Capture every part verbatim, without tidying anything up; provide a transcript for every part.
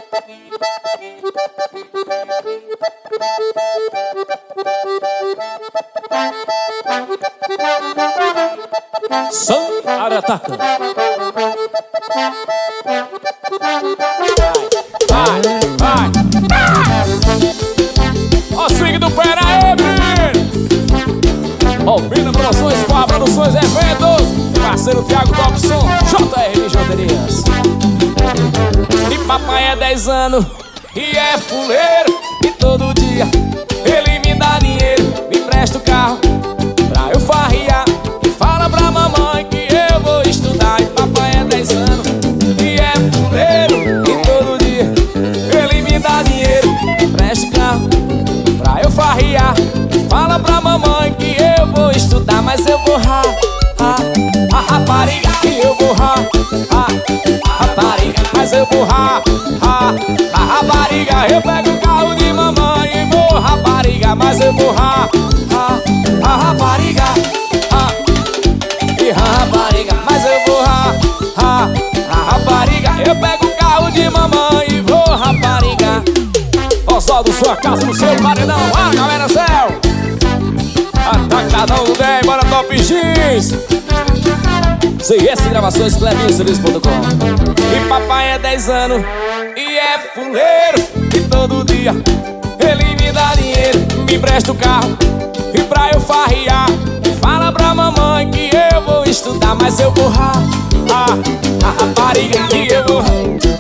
Som Arataca. Vai, vai, vai. Ó o swing do pé na menino. Ouvindo Produções, Forra Produções Eventos. Parceiro Thiago Dobson, J R Bijuterias. E papai é dez anos e é fuleiro. E todo dia ele me dá dinheiro, me empresta o carro pra eu farrear. E fala pra mamãe que eu vou estudar. E papai é dez anos e é fuleiro. E todo dia ele me dá dinheiro, me empresta o carro pra eu farrear. E fala pra mamãe que eu vou estudar. Mas eu vou ra, ra, a rapariga. Que eu vou ra, ra, rapariga. Mas eu vou ra, ra, a rapariga. Eu pego o carro de mamãe e vou rapariga. Mas eu vou ra, ra, a rapariga. Ha, e rapariga. Mas eu vou ra, ra, a rapariga. Eu pego o carro de mamãe e vou rapariga. Ó, só do sua casa, no seu paredão. Ah, galera, céu. Atacadão do dez, bora Top X. C S Gravações, Clebinho Serviço ponto com. E papai é dez anos e é fuleiro. E todo dia ele me dá dinheiro, me empresta o carro e pra eu farrear. E fala pra mamãe que eu vou estudar. Mas eu vou ra, ra, a rapariga. Que eu vou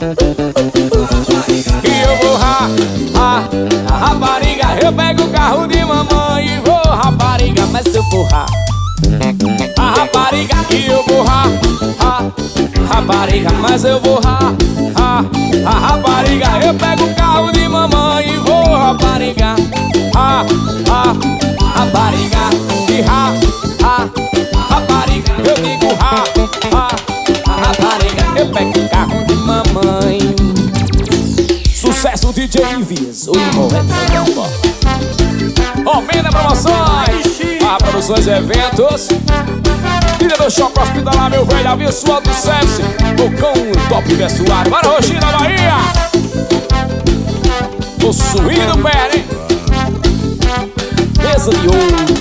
Que eu vou ra, ra, a rapariga. Eu pego o carro de mamãe e vou rapariga. Mas eu vou ra, a rapariga. Que eu vou ra, ra, rapariga. Mas eu vou ra, ra, a rapariga. Eu pego o carro de mamãe e vou rapariga. Ha, ha, rapariga. E ra, ra, rapariga. Eu digo ra, ra, a rapariga. Eu pego o carro de mamãe. Sucesso D J Envias, o correto. Aumenta Promoções, Forra Produções Eventos. Líder do Shopping Hospitalar, meu velho, abençoado do Sepsi. Bocão, top vestuário. Bora, Roxinha da Bahia. O swing do pé, hein? Mesa de ouro.